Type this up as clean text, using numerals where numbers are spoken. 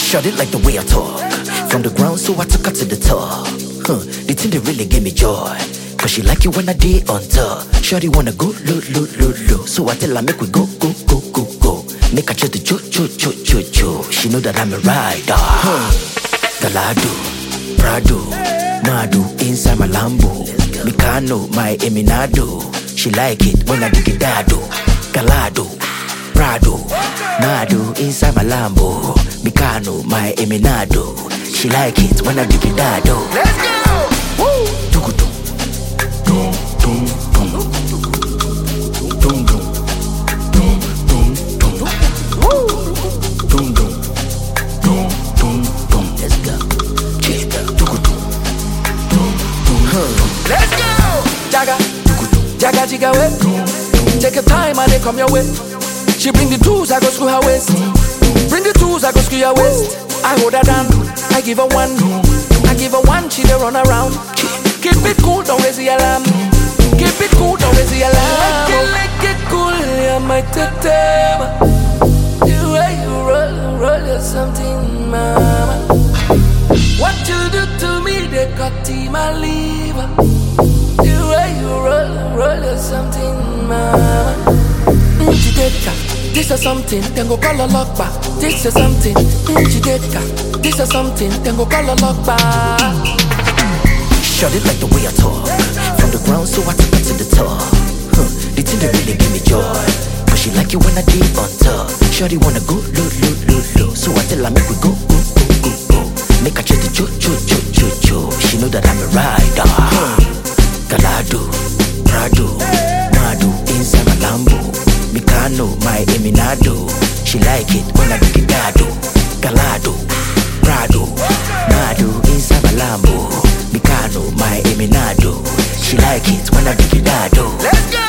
Shot it like the way I talk. From the ground, so I took her to the top. The thing that really gave me joy. Cause she like it when I did on top. Shorty wanna go, look. So I tell her, make we go. Make her just the cho. She know that I'm a rider. Galado, Prado, Madu, inside my Lambo. Mikano, my Eminado. She like it when I dig it dado. Galado, Prado, Madu, inside my Lambo. Mikano, my Eminado. She like it when I dig it dado. Let's go! Woo! Dum. Let's go. Let's go! Jaga, jigga way. Take your time and they come your way. She bring the tools, I go screw her waist. Bring the tools, I go screw your waist. I hold her down, I give her one. I give her one, she dey run around. Keep it cool, don't raise the alarm. Keep it cool, don't raise the alarm. Like it cool, yeah, my tetema. The way you roll, you're something, mama. What you do to me, they cut in my liver. The way you roll, you're something, mama. Chideka, this is something, then go call a lock back. This is something, Chideka, this is something, then go call a lock back. Shot it like the way I talk. From the ground, so I took her to the top. The thing that really gave me joy. Cause she like it when I did on top. Shorty wanna go, look. So I tell her, make we go. Make her just the cho. She know that I'm a rider. Galado, Prado, Madu, inside my Lambo. Mikano, my Eminado. She like it when I dig it dado. Galado, Prado, Madu, inside my Lambo. Mikano, my Eminado. She like it when I dig it dado. Let's go!